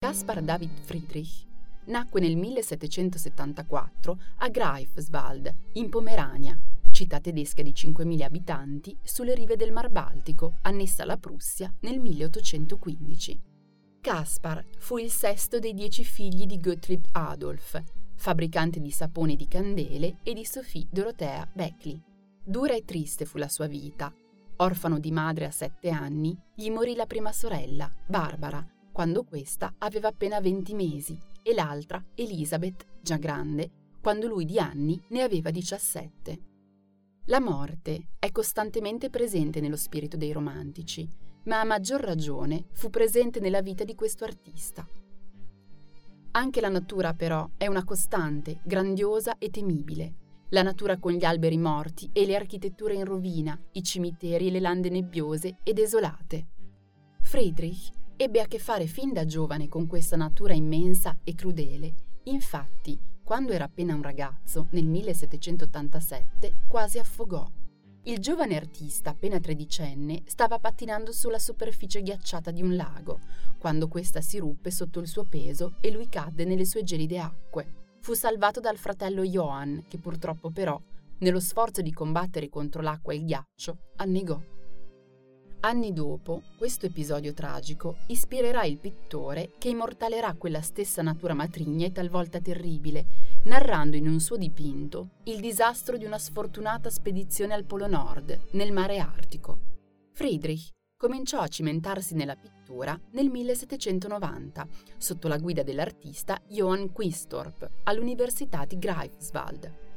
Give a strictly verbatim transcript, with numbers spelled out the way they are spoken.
Caspar David Friedrich nacque nel millesettecentosettantaquattro a Greifswald, in Pomerania, città tedesca di cinquemila abitanti sulle rive del Mar Baltico, annessa alla Prussia nel milleottocentoquindici. Caspar fu il sesto dei dieci figli di Gottlieb Adolf, fabbricante di sapone e di candele, e di Sophie Dorothea Beckley. Dura e triste fu la sua vita. Orfano di madre a sette anni, gli morì la prima sorella, Barbara, quando questa aveva appena venti mesi, e l'altra, Elisabeth, già grande, quando lui di anni ne aveva diciassette. La morte è costantemente presente nello spirito dei romantici, ma a maggior ragione fu presente nella vita di questo artista. Anche la natura, però, è una costante, grandiosa e temibile. La natura con gli alberi morti e le architetture in rovina, i cimiteri e le lande nebbiose e desolate. Friedrich ebbe a che fare fin da giovane con questa natura immensa e crudele. Infatti, quando era appena un ragazzo, nel millesettecentottantasette, quasi affogò. Il giovane artista, appena tredicenne, stava pattinando sulla superficie ghiacciata di un lago, quando questa si ruppe sotto il suo peso e lui cadde nelle sue gelide acque. Fu salvato dal fratello Johann, che purtroppo però, nello sforzo di combattere contro l'acqua e il ghiaccio, annegò. Anni dopo, questo episodio tragico ispirerà il pittore che immortalerà quella stessa natura matrigna e talvolta terribile, narrando in un suo dipinto il disastro di una sfortunata spedizione al Polo Nord, nel mare Artico. Friedrich cominciò a cimentarsi nella pittura nel millesettecentonovanta, sotto la guida dell'artista Johann Quistorp, all'Università di Greifswald.